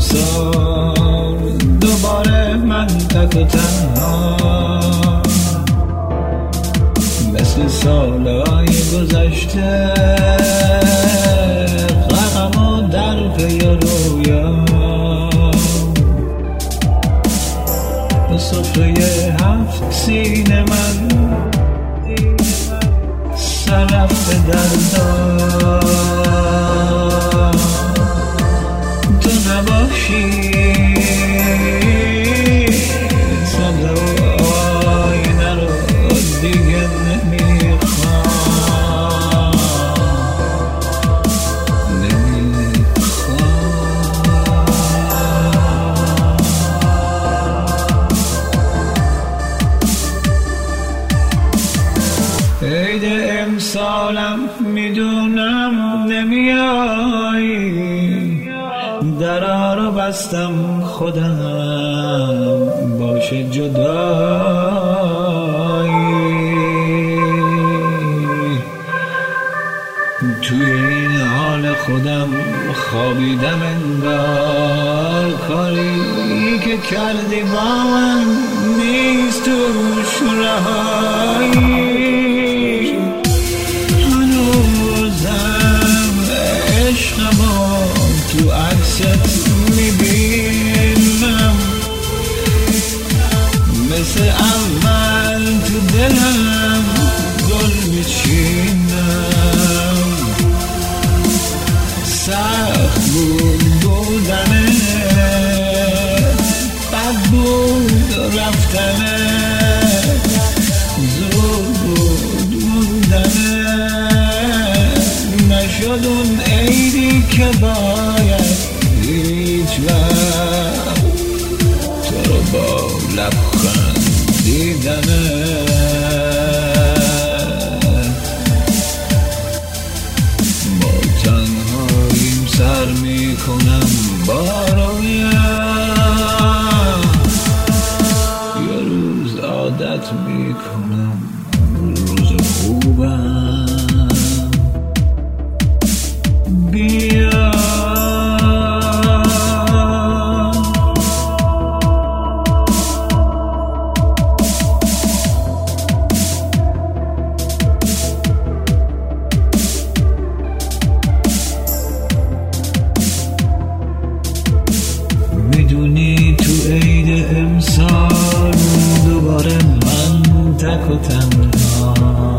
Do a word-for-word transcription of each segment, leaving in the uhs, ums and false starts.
امسال دوباره من تک و تنها، مثل سالهای گذشته غرقم و در پی رویا، به سفره هفت سینه من سر رفته دردم. تو نباشی سبزه و آینه رو دیگه نمیخوام نمیخوام. عید امسالم میدونم نمیایی، درا رو بستم خودم باشه جدایی. توی این حال خودم خوابیدم انگار، کاری که کردی با من نیست توش رهایی. تو عکست میبینم مثل اول، تو دلم گل میچینم. سخت بود بودنه، بد بود رفتنه، زود بود موندنه. نشد اون عیدی که باید هیچ وقت تو رو با لبخند دیدنه. با تنهاییم سر میکنم با رویم، یه روز عادت میکنم روز خوبم. بیا میدونی تو عید امسال دوباره من تک و تنها،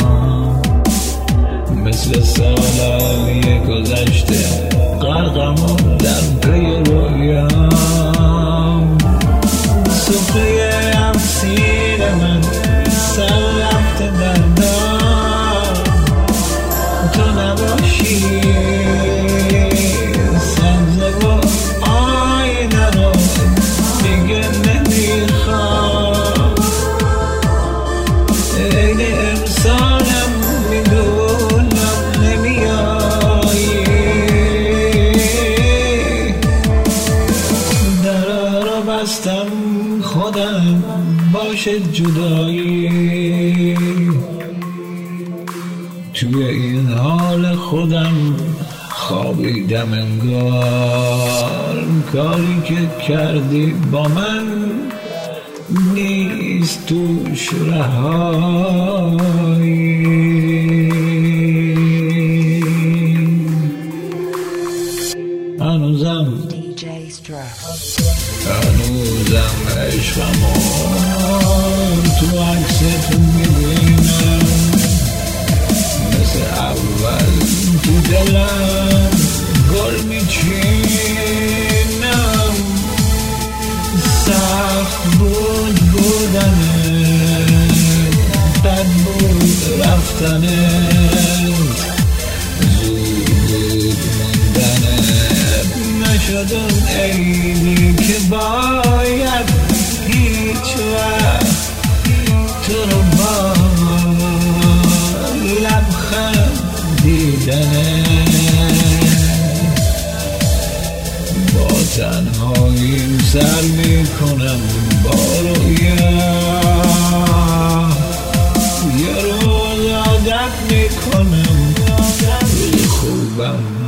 مثل سالهای گذشته غرقم و در پی رویام. سفره افسیر من سر رفته دردم. تو نباشی سبزه و آینه رو دیگه نمیخوام. عید امسالم میدونم نمیایی، درا رو بستم خودم باشه جدایی. توی این حال خودم خوابیدم انگار، کاری که کردی با من نیست توش رهایی. هنوزم هنوزم عشقمو تو عکست میبینم، مثل اول تو دلم گل میچینم. سخت بود بودنه، بد بود رفتنه، زود بود موندنه. نشد اون عیدی که باید هیچ وقت تو رو با لبخند دیدنه. با تنهاییم سر میکنم با رویا، یه روز عادت میکنم روز خوبم